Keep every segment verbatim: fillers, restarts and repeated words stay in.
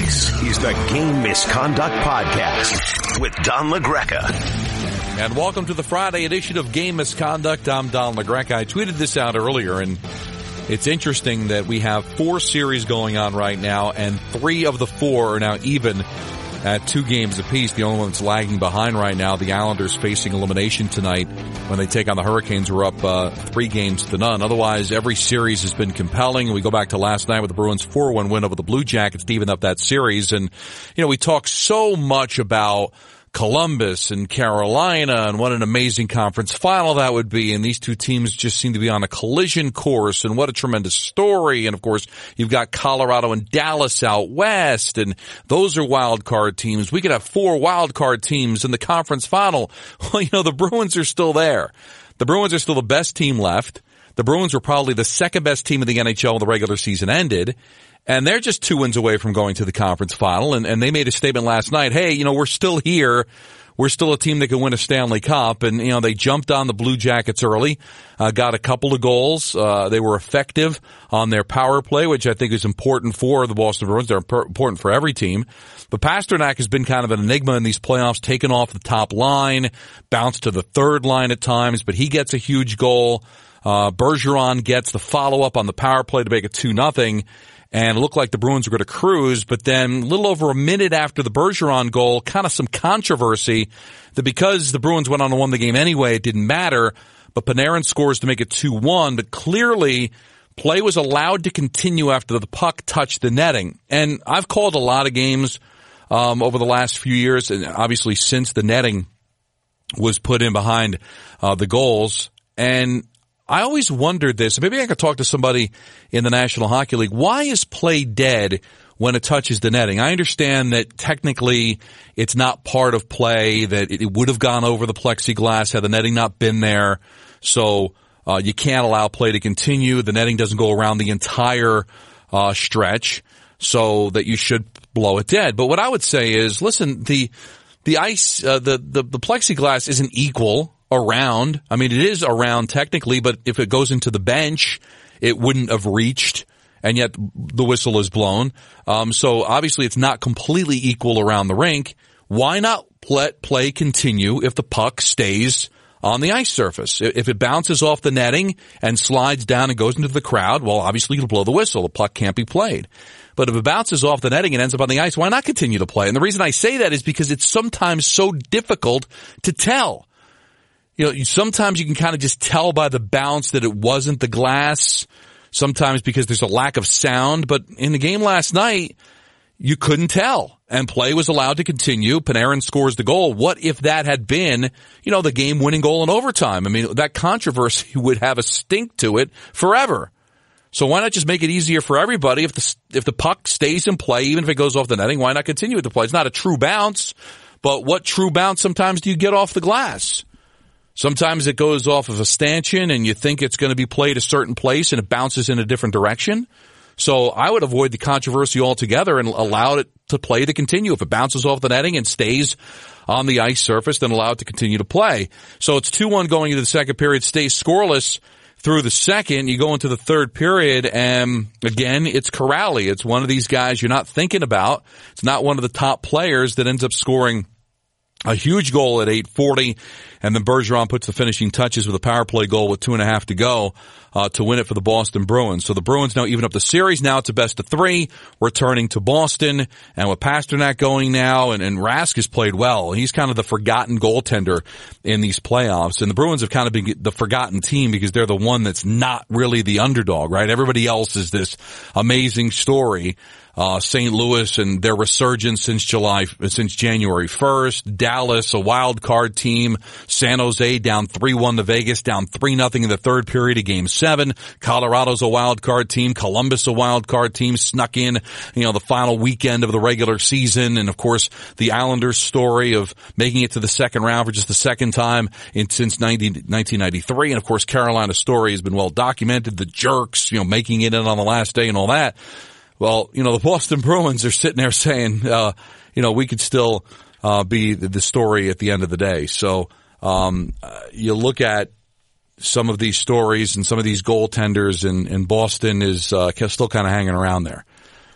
This is the Game Misconduct Podcast with Don LaGreca. And welcome to the Friday edition of Game Misconduct. I'm Don LaGreca. I tweeted this out earlier, and it's interesting that we have four series going on right now, and three of the four are now even at two games apiece. The only one that's lagging behind right now, the Islanders facing elimination tonight when they take on the Hurricanes. We're up uh, three games to none. Otherwise, every series has been compelling. We go back to last night with the Bruins' four one win over the Blue Jackets to even up that series. And, you know, we talk so much about Columbus and Carolina and what an amazing conference final that would be. And these two teams just seem to be on a collision course, and what a tremendous story. And of course, you've got Colorado and Dallas out west, and those are wild card teams. We could have four wild card teams in the conference final. Well, you know, the Bruins are still there. The Bruins are still the best team left. The Bruins were probably the second best team in the N H L when the regular season ended. And they're just two wins away from going to the conference final. And, and they made a statement last night, hey, you know, we're still here. We're still a team that can win a Stanley Cup. And, you know, they jumped on the Blue Jackets early, uh, got a couple of goals. Uh, they were effective on their power play, which I think is important for the Boston Bruins. They're important for every team. But Pastrnak has been kind of an enigma in these playoffs, taken off the top line, bounced to the third line at times, but he gets a huge goal. Uh, Bergeron gets the follow-up on the power play to make it two nothing. And it looked like the Bruins were going to cruise, but then a little over a minute after the Bergeron goal, kind of some controversy that because the Bruins went on and won the game anyway, it didn't matter. But Panarin scores to make it two one, but clearly play was allowed to continue after the puck touched the netting. And I've called a lot of games um, over the last few years, and obviously since the netting was put in behind uh, the goals. And I always wondered this. Maybe I could talk to somebody in the National Hockey League. Why is play dead when it touches the netting? I understand that technically it's not part of play, that it would have gone over the plexiglass had the netting not been there. So uh, you can't allow play to continue. The netting doesn't go around the entire uh, stretch, so that you should blow it dead. But what I would say is, listen, the the ice, uh, the, the the plexiglass isn't equal around. I mean, it is around technically, but if it goes into the bench, it wouldn't have reached, and yet the whistle is blown. Um, so obviously it's not completely equal around the rink. Why not let play continue if the puck stays on the ice surface? If it bounces off the netting and slides down and goes into the crowd, well, obviously you'll blow the whistle. The puck can't be played. But if it bounces off the netting and ends up on the ice, why not continue to play? And the reason I say that is because it's sometimes so difficult to tell. You know, sometimes you can kind of just tell by the bounce that it wasn't the glass, sometimes because there's a lack of sound. But in the game last night, you couldn't tell, and play was allowed to continue. Panarin scores the goal. What if that had been, you know, the game-winning goal in overtime? I mean, that controversy would have a stink to it forever. So why not just make it easier for everybody? If the if the puck stays in play, even if it goes off the netting, why not continue with the play? It's not a true bounce, but what true bounce sometimes do you get off the glass? Sometimes it goes off of a stanchion and you think it's going to be played a certain place and it bounces in a different direction. So I would avoid the controversy altogether and allow it to play to continue. If it bounces off the netting and stays on the ice surface, then allow it to continue to play. So it's two one going into the second period, stays scoreless through the second. You go into the third period, and again, it's Corrali. It's one of these guys you're not thinking about. It's not one of the top players that ends up scoring a huge goal at eight forty, and then Bergeron puts the finishing touches with a power play goal with two and a half to go uh, to win it for the Boston Bruins. So the Bruins now even up the series. Now it's a best of three, returning to Boston, and with Pastrnak going now, and, and Rask has played well. He's kind of the forgotten goaltender in these playoffs, and the Bruins have kind of been the forgotten team because they're the one that's not really the underdog, right? Everybody else is this amazing story. Uh, Saint Louis and their resurgence since July, since January first. Dallas, a wild card team. San Jose down three one to Vegas, down three nothing in the third period of game seven. Colorado's a wild card team. Columbus, a wild card team, snuck in, you know, the final weekend of the regular season. And of course, the Islanders story of making it to the second round for just the second time in, since nineteen ninety-three. And of course, Carolina's story has been well documented. The Jerks, you know, making it in on the last day and all that. Well, you know, the Boston Bruins are sitting there saying, uh, you know, we could still, uh, be the story at the end of the day. So, um, uh, you look at some of these stories and some of these goaltenders, and, and Boston is, uh, still kind of hanging around there.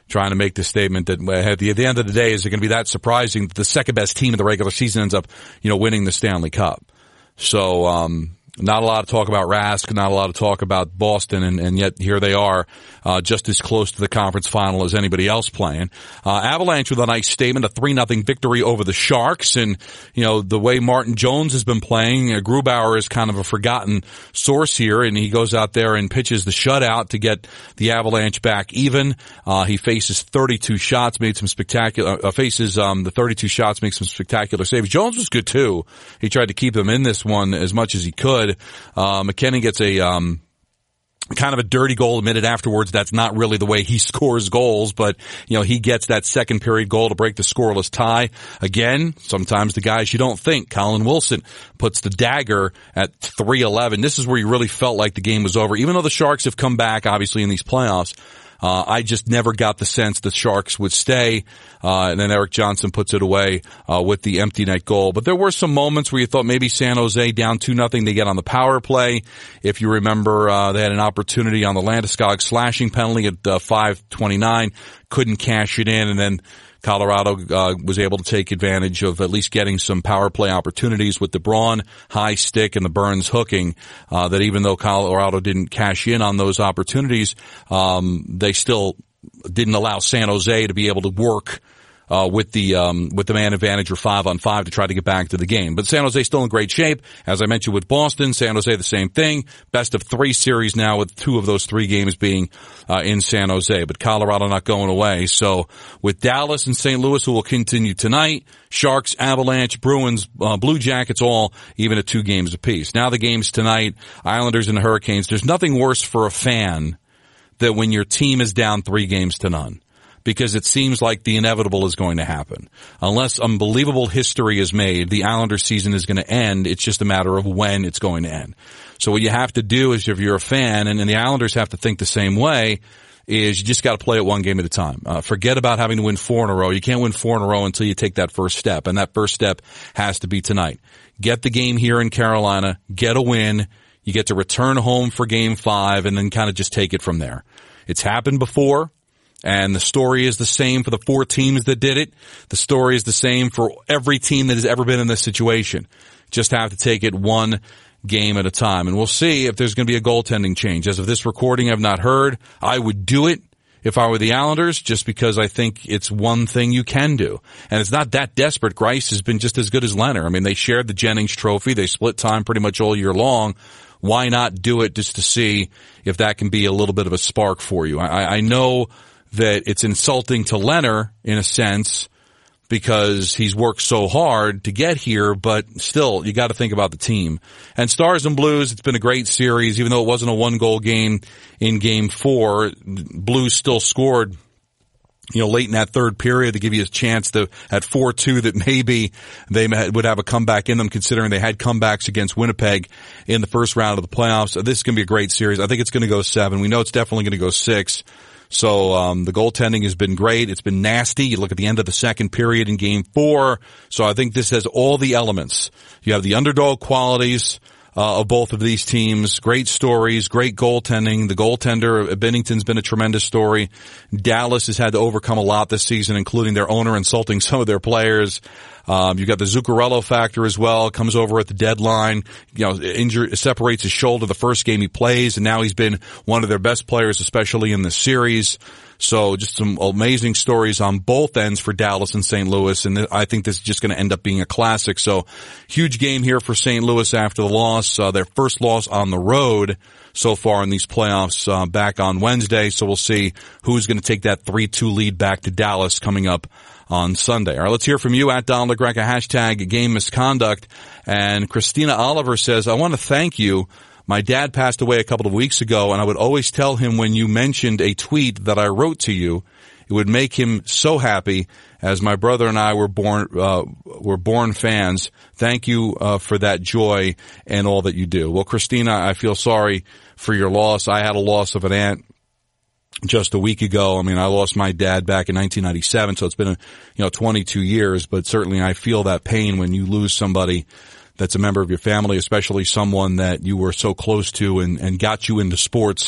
trying to make the statement that at the, at the end of the day, is it going to be that surprising that the second best team in the regular season ends up, you know, winning the Stanley Cup? So, um, not a lot of talk about Rask, not a lot of talk about Boston, and, and yet here they are, uh, just as close to the conference final as anybody else playing. Uh, Avalanche with a nice statement, a three nothing victory over the Sharks, and, you know, the way Martin Jones has been playing, uh, Grubauer is kind of a forgotten source here, and he goes out there and pitches the shutout to get the Avalanche back even. Uh, he faces thirty-two shots, made some spectacular, uh, faces, um, the thirty-two shots, makes some spectacular saves. Jones was good too. He tried to keep them in this one as much as he could. Uh, McKinnon gets a, um, kind of a dirty goal admitted afterwards. That's not really the way he scores goals, but, you know, he gets that second period goal to break the scoreless tie. Again, sometimes the guys you don't think. Colin Wilson puts the dagger at three eleven. This is where you really felt like the game was over. Even though the Sharks have come back, obviously, in these playoffs, Uh, I just never got the sense the Sharks would stay. Uh, and then Eric Johnson puts it away, uh, with the empty net goal. But there were some moments where you thought maybe San Jose down two nothing, they get on the power play. If you remember, uh, they had an opportunity on the Landeskog slashing penalty at, uh, five twenty-nine, couldn't cash it in, and then Colorado uh, was able to take advantage of at least getting some power play opportunities with the Braun high stick and the Burns hooking, uh, that even though Colorado didn't cash in on those opportunities, um, they still didn't allow San Jose to be able to work Uh, with the, um, with the man advantage or five on five to try to get back to the game. But San Jose still in great shape. As I mentioned with Boston, San Jose the same thing. Best of three series now with two of those three games being, uh, in San Jose. But Colorado not going away. So with Dallas and Saint Louis, who will continue tonight, Sharks, Avalanche, Bruins, uh, Blue Jackets, all even at two games apiece. Now the games tonight, Islanders and the Hurricanes. There's nothing worse for a fan than when your team is down three games to none, because it seems like the inevitable is going to happen. Unless unbelievable history is made, the Islanders season is going to end. It's just a matter of when it's going to end. So what you have to do is, if you're a fan, and, and the Islanders have to think the same way, is you just got to play it one game at a time. Uh, forget about having to win four in a row. You can't win four in a row until you take that first step, and that first step has to be tonight. Get the game here in Carolina, get a win, you get to return home for game five, and then kind of just take it from there. It's happened before. And the story is the same for the four teams that did it. The story is the same for every team that has ever been in this situation. Just have to take it one game at a time. And we'll see if there's going to be a goaltending change. As of this recording, I've not heard. I would do it if I were the Islanders, just because I think it's one thing you can do. And it's not that desperate. Greiss has been just as good as Leonard. I mean, they shared the Jennings trophy. They split time pretty much all year long. Why not do it just to see if that can be a little bit of a spark for you? I, I know that it's insulting to Leonard in a sense because he's worked so hard to get here, but still, you got to think about the team. And Stars and Blues, it's been a great series, even though it wasn't a one-goal game in Game Four. Blues still scored, you know, late in that third period to give you a chance to, at four two, that maybe they would have a comeback in them, considering they had comebacks against Winnipeg in the first round of the playoffs. This is going to be a great series. I think it's going to go seven. We know it's definitely going to go six. So, um, the goaltending has been great. It's been nasty. You look at the end of the second period in Game Four. So I think this has all the elements. You have the underdog qualities, uh, of both of these teams. Great stories, great goaltending. The goaltender, Binnington's been a tremendous story. Dallas has had to overcome a lot this season, including their owner insulting some of their players. Um, you've got the Zuccarello factor as well. Comes over at the deadline, you know, injury, separates his shoulder the first game he plays, and now he's been one of their best players, especially in the series. So just some amazing stories on both ends for Dallas and Saint Louis, and I think this is just going to end up being a classic. So huge game here for Saint Louis after the loss, uh, their first loss on the road so far in these playoffs, uh, back on Wednesday. So we'll see who's going to take that three two lead back to Dallas coming up on Sunday. All right, let's hear from you at Don LaGreca, hashtag game misconduct. And Christina Oliver says, I want to thank you. My dad passed away a couple of weeks ago, and I would always tell him when you mentioned a tweet that I wrote to you, it would make him so happy, as my brother and I were born, uh, were born fans. Thank you, uh, for that joy and all that you do. Well, Christina, I feel sorry for your loss. I had a loss of an aunt just a week ago. I mean, I lost my dad back in nineteen ninety-seven, so it's been, a, you know, twenty-two years, but certainly I feel that pain when you lose somebody that's a member of your family, especially someone that you were so close to and, and got you into sports,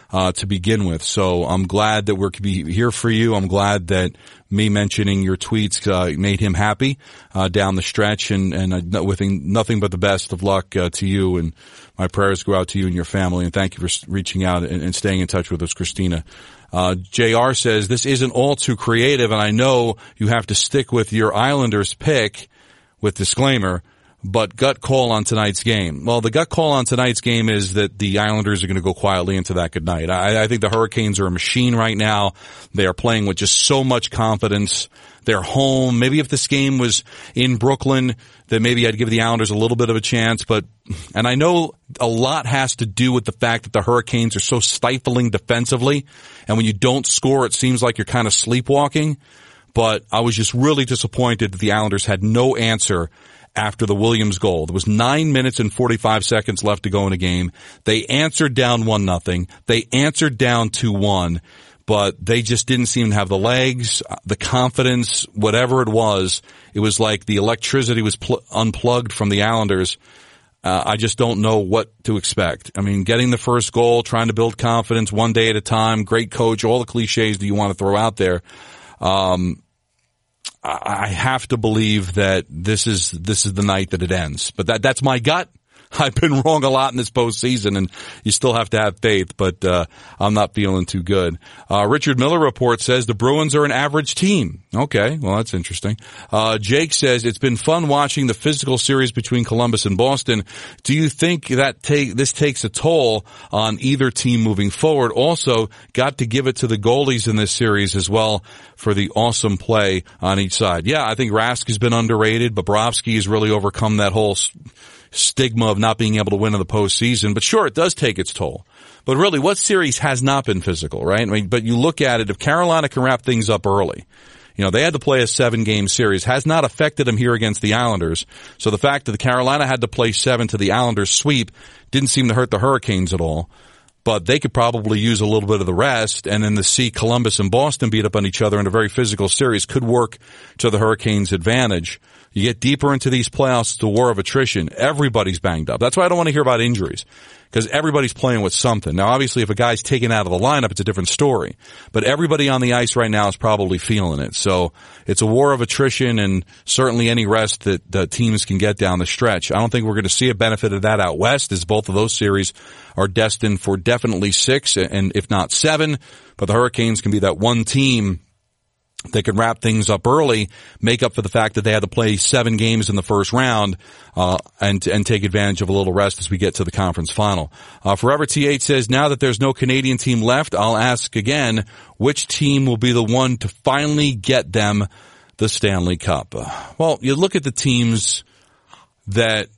uh, to begin with. So I'm glad that we're be here for you. I'm glad that me mentioning your tweets uh, made him happy uh, down the stretch, and and uh, with nothing but the best of luck uh, to you, and my prayers go out to you and your family, and thank you for reaching out and, and staying in touch with us, Christina. Uh, J R says, this isn't all too creative, and I know you have to stick with your Islanders pick with disclaimer, but gut call on tonight's game. Well, the gut call on tonight's game is that the Islanders are going to go quietly into that good night. I, I think the Hurricanes are a machine right now. They are playing with just so much confidence. They're home. Maybe if this game was in Brooklyn, then maybe I'd give the Islanders a little bit of a chance. But, and I know a lot has to do with the fact that the Hurricanes are so stifling defensively. And when you don't score, it seems like you're kind of sleepwalking. But I was just really disappointed that the Islanders had no answer after the Williams goal. There was nine minutes and forty-five seconds left to go in a game. They answered down one nothing. They answered down two one, but they just didn't seem to have the legs, the confidence, whatever it was. It was like the electricity was pl- unplugged from the Islanders. Uh, I just don't know what to expect. I mean, getting the first goal, trying to build confidence one day at a time, great coach, all the cliches that you want to throw out there. Um, I have to believe that this is this is the night that it ends. But that that's my gut. I've been wrong a lot in this postseason, and you still have to have faith, but uh I'm not feeling too good. Uh Richard Miller report says the Bruins are an average team. Okay, well, that's interesting. Uh Jake says it's been fun watching the physical series between Columbus and Boston. Do you think that take this takes a toll on either team moving forward? Also, got to give it to the goalies in this series as well for the awesome play on each side. Yeah, I think Rask has been underrated. Bobrovsky has really overcome that whole stigma of not being able to win in the postseason. But sure, it does take its toll. But really, what series has not been physical, right? I mean, but you look at it, if Carolina can wrap things up early, you know, they had to play a seven-game series, has not affected them here against the Islanders. So the fact that the Carolina had to play seven to the Islanders sweep didn't seem to hurt the Hurricanes at all. But they could probably use a little bit of the rest, and then to see Columbus and Boston beat up on each other in a very physical series could work to the Hurricanes' advantage. You get deeper into these playoffs, it's a war of attrition. Everybody's banged up. That's why I don't want to hear about injuries, because everybody's playing with something. Now, obviously, if a guy's taken out of the lineup, it's a different story. But everybody on the ice right now is probably feeling it. So it's a war of attrition, and certainly any rest that the teams can get down the stretch. I don't think we're going to see a benefit of that out west, as both of those series are destined for definitely six, and if not seven. But the Hurricanes can be that one team they can wrap things up early, make up for the fact that they had to play seven games in the first round, uh, and, and take advantage of a little rest as we get to the conference final. Uh, Forever T eight says, now that there's no Canadian team left, I'll ask again, which team will be the one to finally get them the Stanley Cup? Uh, well, you look at the teams that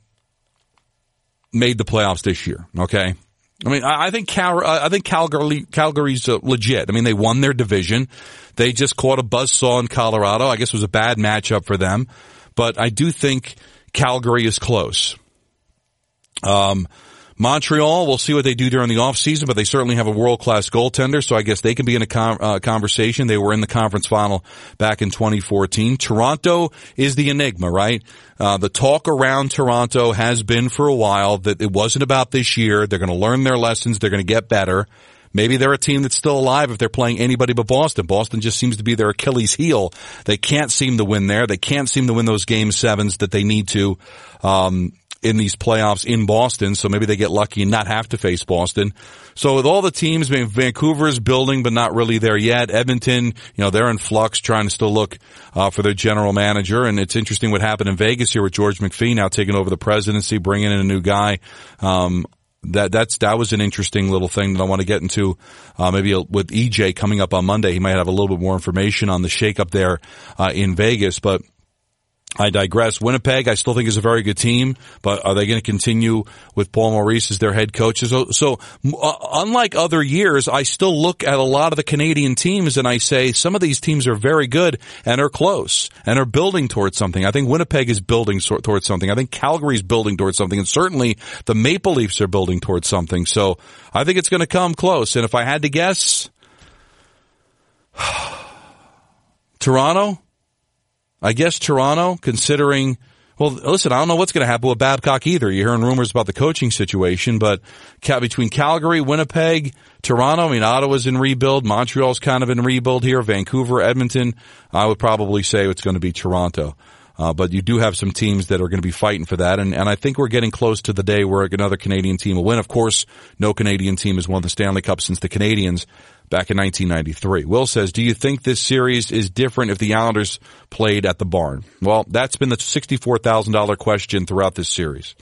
made the playoffs this year, okay? I mean, I think Cal, I think Calgary, Calgary's uh, legit. I mean, they won their division. They just caught a buzzsaw in Colorado. I guess it was a bad matchup for them. But I do think Calgary is close. Um, Montreal, we'll see what they do during the offseason, but they certainly have a world-class goaltender, so I guess they can be in a com- uh, conversation. They were in the conference final back in twenty fourteen. Toronto is the enigma, right? Uh, the talk around Toronto has been for a while that it wasn't about this year. They're going to learn their lessons. They're going to get better. Maybe they're a team that's still alive if they're playing anybody but Boston. Boston just seems to be their Achilles heel. They can't seem to win there. They can't seem to win those game sevens that they need to, um, in these playoffs in Boston. So maybe they get lucky and not have to face Boston. So with all the teams, Vancouver's building, but not really there yet. Edmonton, you know, they're in flux, trying to still look, uh, for their general manager. And it's interesting what happened in Vegas here with George McPhee now taking over the presidency, bringing in a new guy. Um, That, that's, that was an interesting little thing that I want to get into, uh, maybe with E J coming up on Monday. He might have a little bit more information on the shakeup there, uh, in Vegas, but I digress. Winnipeg, I still think is a very good team, but are they going to continue with Paul Maurice as their head coach? So, so uh, unlike other years, I still look at a lot of the Canadian teams and I say some of these teams are very good and are close and are building towards something. I think Winnipeg is building so, towards something. I think Calgary is building towards something, and certainly the Maple Leafs are building towards something. So I think it's going to come close. And if I had to guess, Toronto. I guess Toronto, considering, Well, listen, I don't know what's going to happen with Babcock either. You're hearing rumors about the coaching situation, but between Calgary, Winnipeg, Toronto, I mean, Ottawa's in rebuild. Montreal's kind of in rebuild here. Vancouver, Edmonton, I would probably say it's going to be Toronto. Uh, but you do have some teams that are going to be fighting for that, and, and I think we're getting close to the day where another Canadian team will win. Of course, no Canadian team has won the Stanley Cup since the Canadians back in nineteen ninety-three. Will says, do you think this series is different if the Islanders played at the Barn? Well, that's been the sixty-four thousand dollars question throughout this series.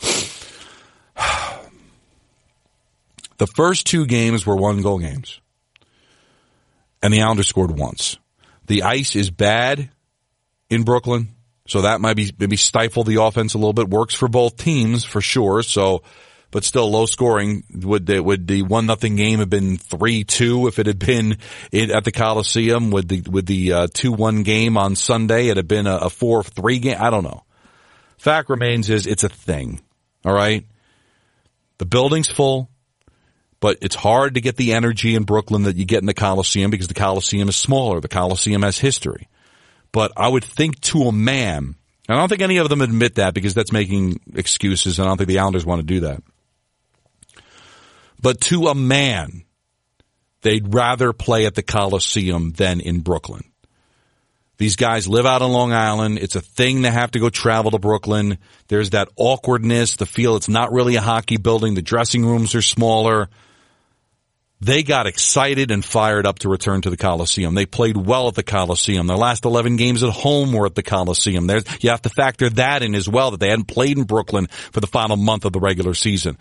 The first two games were one-goal games, and the Islanders scored once. The ice is bad in Brooklyn, so that might be maybe stifle the offense a little bit. Works for both teams for sure. So, but still low scoring. Would the would the one nothing game have been three two if it had been in, at the Coliseum? Would the would the uh, two one game on Sunday it have been a, a four three game? I don't know. Fact remains is it's a thing. All right, the building's full, but it's hard to get the energy in Brooklyn that you get in the Coliseum because the Coliseum is smaller. The Coliseum has history. But I would think to a man, and I don't think any of them admit that because that's making excuses, and I don't think the Islanders want to do that. But to a man, they'd rather play at the Coliseum than in Brooklyn. These guys live out on Long Island. It's a thing to have to go travel to Brooklyn. There's that awkwardness, the feel it's not really a hockey building. The dressing rooms are smaller. They got excited and fired up to return to the Coliseum. They played well at the Coliseum. Their last eleven games at home were at the Coliseum. There's, you have to factor that in as well, that they hadn't played in Brooklyn for the final month of the regular season.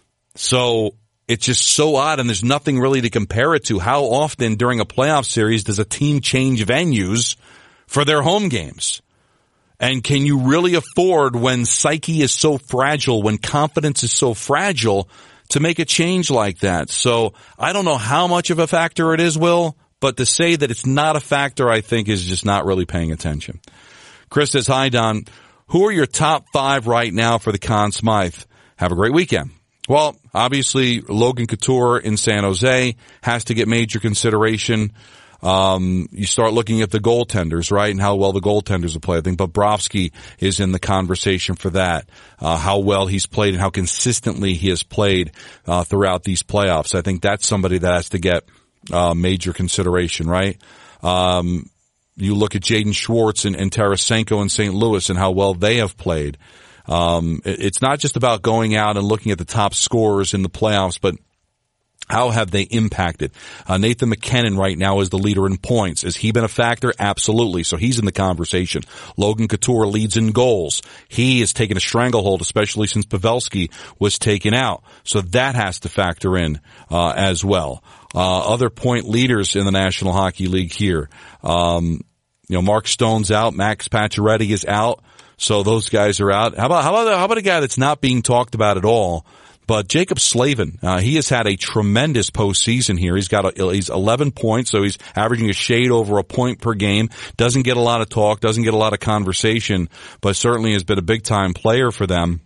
So it's just so odd, and there's nothing really to compare it to. How often during a playoff series does a team change venues for their home games? And can you really afford, when psyche is so fragile, when confidence is so fragile, to make a change like that? So I don't know how much of a factor it is, Will, but to say that it's not a factor, I think, is just not really paying attention. Chris says, hi, Don. Who are your top five right now for the Conn Smythe? Have a great weekend. Well, obviously, Logan Couture in San Jose has to get major consideration. Um, you start looking at the goaltenders, right, and how well the goaltenders have played. I think Bobrovsky is in the conversation for that, uh, how well he's played and how consistently he has played uh, throughout these playoffs. I think that's somebody that has to get uh, major consideration, right? Um, you look at Jaden Schwartz and, and Tarasenko in Saint Louis and how well they have played. Um, it, it's not just about going out and looking at the top scorers in the playoffs, but how have they impacted? Uh, Nathan McKinnon right now is the leader in points. Has he been a factor? Absolutely. So he's in the conversation. Logan Couture leads in goals. He has taken a stranglehold, especially since Pavelski was taken out. So that has to factor in uh, as well. Uh, other point leaders in the National Hockey League here. Um, you know, Mark Stone's out. Max Pacioretty is out. So those guys are out. How about, how about, how about a guy that's not being talked about at all? But Jacob Slavin, uh, he has had a tremendous postseason here. He's got a, he's eleven points, so he's averaging a shade over a point per game. Doesn't get a lot of talk, doesn't get a lot of conversation, but certainly has been a big time player for them.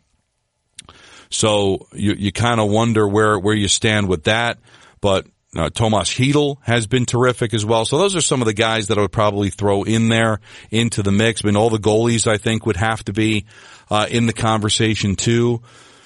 So you, you kind of wonder where, where you stand with that. But Uh, Tomas Chytil has been terrific as well. So those are some of the guys that I would probably throw in there into the mix. I mean, all the goalies I think would have to be uh, in the conversation too.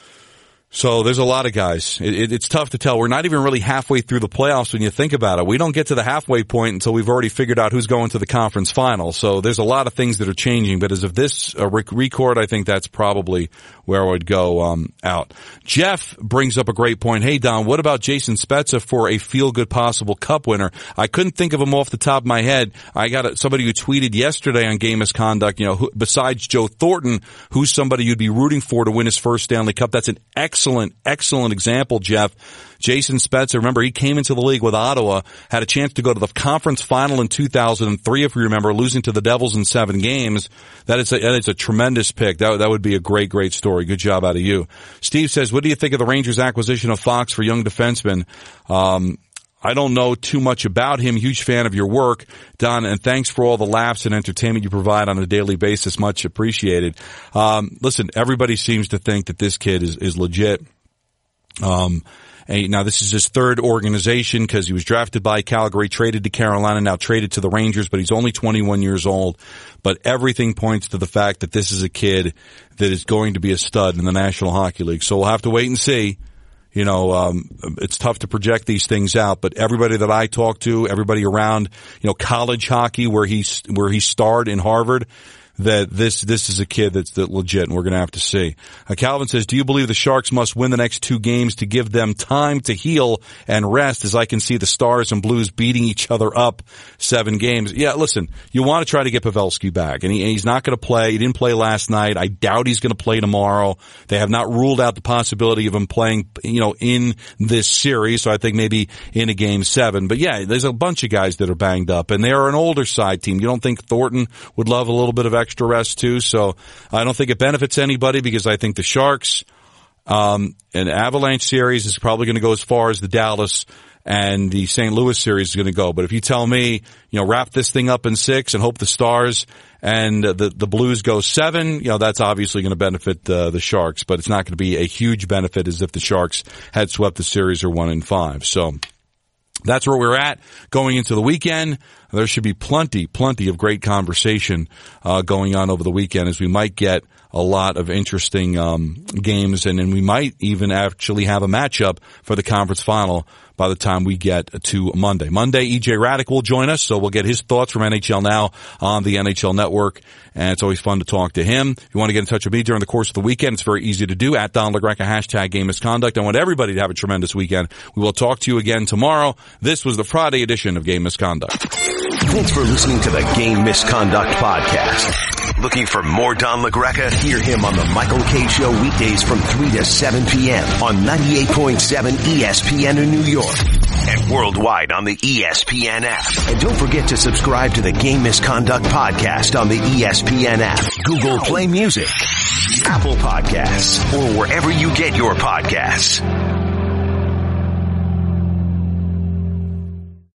So there's a lot of guys. It, it, it's tough to tell. We're not even really halfway through the playoffs when you think about it. We don't get to the halfway point until we've already figured out who's going to the conference final. So there's a lot of things that are changing. But as of this uh, rec- record, I think that's probably where I would go um, out. Jeff brings up a great point. Hey, Don, what about Jason Spezza for a feel-good possible cup winner? I couldn't think of him off the top of my head. I got a, somebody who tweeted yesterday on Game Misconduct, you know, who, besides Joe Thornton, who's somebody you'd be rooting for to win his first Stanley Cup. That's an excellent Excellent, excellent example, Jeff. Jason Spezza, remember, he came into the league with Ottawa, had a chance to go to the conference final in two thousand three, if you remember, losing to the Devils in seven games. That is a, that is a tremendous pick. That, that would be a great, great story. Good job out of you. Steve says, what do you think of the Rangers' acquisition of Fox for young defensemen? Um, I don't know too much about him. Huge fan of your work, Don, and thanks for all the laughs and entertainment you provide on a daily basis. Much appreciated. Um, listen, everybody seems to think that this kid is, is legit. Um, And now this is his third organization because he was drafted by Calgary, traded to Carolina, now traded to the Rangers, but he's only twenty-one years old. But everything points to the fact that this is a kid that is going to be a stud in the National Hockey League. So we'll have to wait and see. You know, um, it's tough to project these things out, but everybody that I talk to, everybody around, you know, college hockey where he, where he starred in Harvard, that this, this is a kid that's that legit, and we're going to have to see. Uh, Calvin says, do you believe the Sharks must win the next two games to give them time to heal and rest, as I can see the Stars and Blues beating each other up seven games? Yeah, listen, you want to try to get Pavelski back, and, he, and he's not going to play. He didn't play last night. I doubt he's going to play tomorrow. They have not ruled out the possibility of him playing, you know, in this series, so I think maybe in a game seven. But yeah, there's a bunch of guys that are banged up, and they are an older side team. You don't think Thornton would love a little bit of extra rest too? So I don't think it benefits anybody, because I think the Sharks, um, an Avalanche series is probably going to go as far as the Dallas and the Saint Louis series is going to go. But if you tell me, you know, wrap this thing up in six and hope the Stars and the the Blues go seven, you know, that's obviously going to benefit uh, the Sharks, but it's not going to be a huge benefit as if the Sharks had swept the series or one in five. So that's where we're at going into the weekend. There should be plenty, plenty of great conversation uh going on over the weekend, as we might get a lot of interesting um games, and then we might even actually have a matchup for the conference final by the time we get to Monday. Monday, E J Radic will join us, so we'll get his thoughts from N H L Now on the N H L Network, and it's always fun to talk to him. If you want to get in touch with me during the course of the weekend, it's very easy to do, at Don LaGreca, hashtag Game Misconduct. I want everybody to have a tremendous weekend. We will talk to you again tomorrow. This was the Friday edition of Game Misconduct. Thanks for listening to the Game Misconduct Podcast. Looking for more Don LaGreca? Hear him on the Michael Kay Show weekdays from three to seven p.m. on ninety-eight point seven E S P N in New York and worldwide on the E S P N app. And don't forget to subscribe to the Game Misconduct Podcast on the E S P N app, Google Play Music, Apple Podcasts, or wherever you get your podcasts.